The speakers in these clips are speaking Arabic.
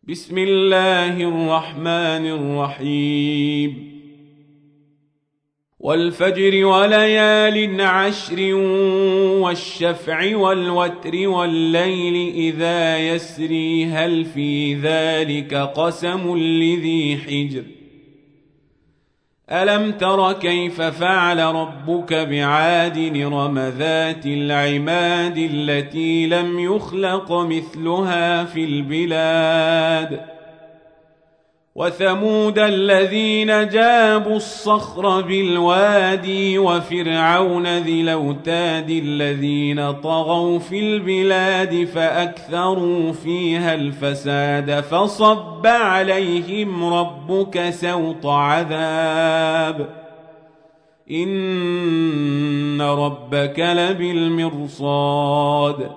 بسم الله الرحمن الرحيم والفجر وليال عشر والشفع والوتر والليل إذا يسري هل في ذلك قسم لذي حجر ألم تر كيف فعل ربك بعاد إرم ذات العماد التي لم يخلق مثلها في البلاد وثمود الذين جابوا الصخر بالوادي وفرعون ذي الأوتاد الذين طغوا في البلاد فأكثروا فيها الفساد فصب عليهم ربك سوط عذاب إن ربك لبالمرصاد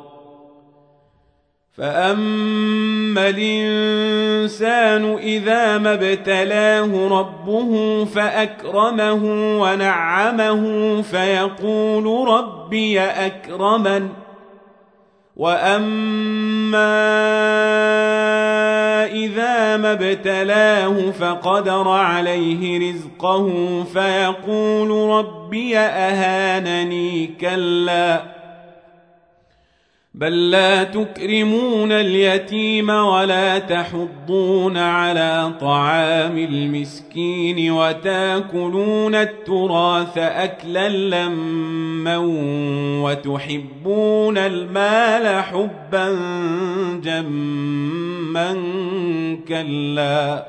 فأما الإنسان إذا ما ابتلاه ربه فأكرمه ونعمه فيقول ربي أكرمن وأما إذا ما ابتلاه فقدر عليه رزقه فيقول ربي أهانني كلا بل لا تكرمون اليتيم ولا تحضون على طعام المسكين وتاكلون التراث أكلا لما وتحبون المال حبا جما كلا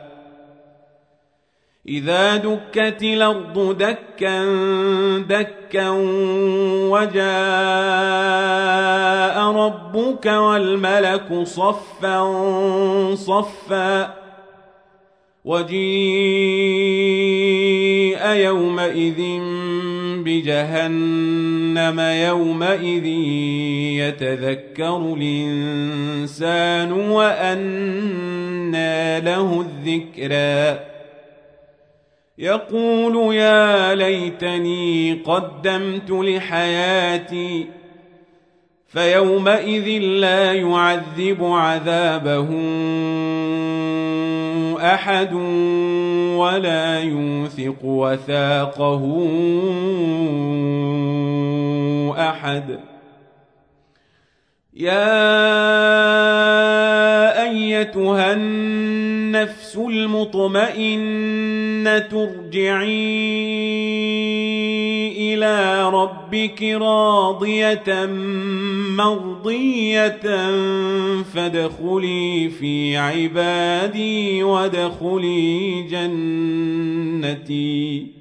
إذا دكت الأرض دكا دكا وجاء ربك والملك صفا صفا وجيء يومئذ بجهنم يومئذ يتذكر الإنسان وأنى له الذكرى يقول يا ليتني قدمت لحياتي فيومئذ لا يعذب عذابه أحد ولا يوثق وثاقه أحد يا أيتها النفس المطمئنة ارجعي إلى ربك راضية مرضية فادخلي في عبادي وادخلي جنتي